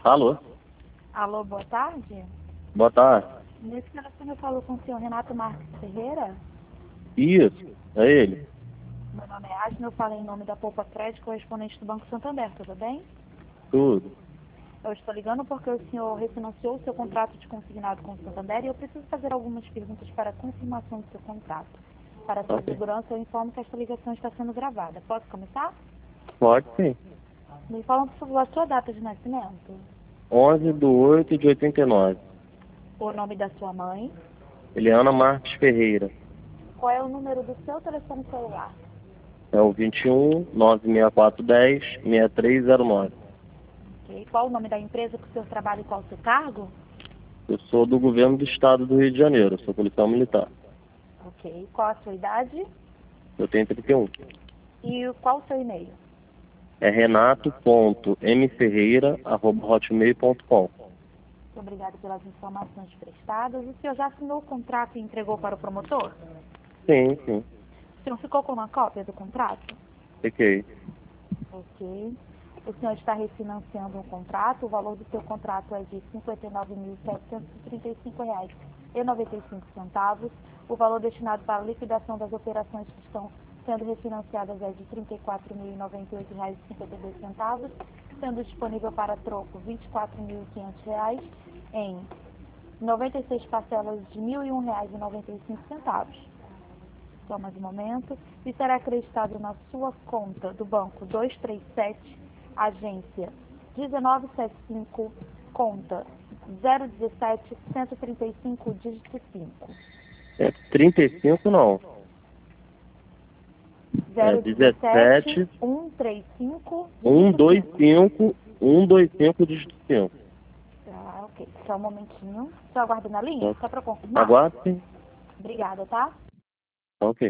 Alô? Alô, boa tarde. Boa tarde. Nesse telefone eu falo com o senhor Renato Marques Ferreira. Isso, é ele. Meu nome é Asna, eu falo em nome da Poupa Crédito, correspondente do Banco Santander, tudo bem? Tudo. Eu estou ligando porque o senhor refinanciou o seu contrato de consignado com o Santander e eu preciso fazer algumas perguntas para a confirmação do seu contrato. Para a sua Ok. segurança, eu informo que esta ligação está sendo gravada. Posso começar? Pode sim. Me fala, por favor, a sua data de nascimento, 11/8/89. o nome da sua mãe, Eliana Marques Ferreira. qual é o número do seu telefone celular. É o 21 96410 6309. Ok? Qual o nome da empresa que o senhor trabalha e qual o seu cargo? Eu sou do governo do estado do Rio de Janeiro, eu sou policial militar. Ok. Qual a sua idade? Eu tenho 31. E qual o seu e-mail? É renato.mferreira@hotmail.com. Muito obrigada pelas informações prestadas. O senhor já assinou o contrato e entregou para o promotor? Sim, sim. O senhor ficou com uma cópia do contrato? Fiquei. Ok. O senhor está refinanciando um contrato. O valor do seu contrato é de R$ 59.735,95. O valor destinado para a liquidação das operações que estão sendo refinanciadas é de R$ 34.098,52, sendo disponível para troco R$ 24.500 em 96 parcelas de R$ 1.001,95. Só mais um momento. E será acreditado na sua conta do banco 237, agência 1975, conta 017 135, dígito 5. É 35 não. É 17 135, dígito 5. 125 dígito 5. Tá, ok. Só um momentinho. Só aguarda na linha, só para confirmar. Aguarde sim. Obrigada, tá? Ok.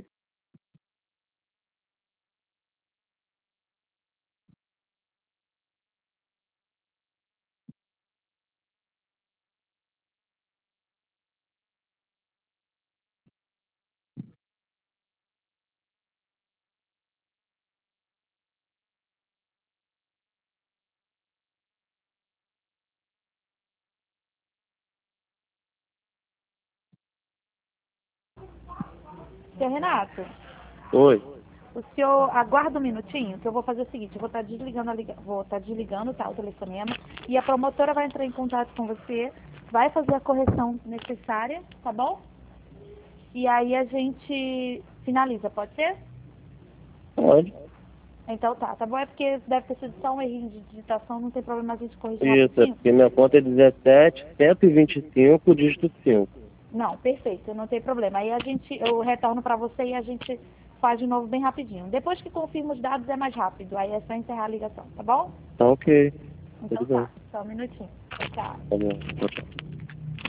Seu Renato, Oi. o senhor aguarda um minutinho, que eu vou fazer o seguinte, eu vou estar desligando vou estar desligando, tá, o telefonema, e a promotora vai entrar em contato com você, vai fazer a correção necessária, tá bom? E aí a gente finaliza, pode ser? Pode. Então tá bom? É porque deve ter sido só um errinho de digitação, não tem problema a gente corrigir Isso, é rapidinho. porque minha conta é 17 125 dígito 5. Não, perfeito, não tem problema. Aí eu retorno para você e a gente faz de novo bem rapidinho. Depois que confirma os dados é mais rápido, aí é só encerrar a ligação, tá bom? Tá ok. Então Tudo bem. tá, só um minutinho. Tchau. Tá bom. Tchau, tchau.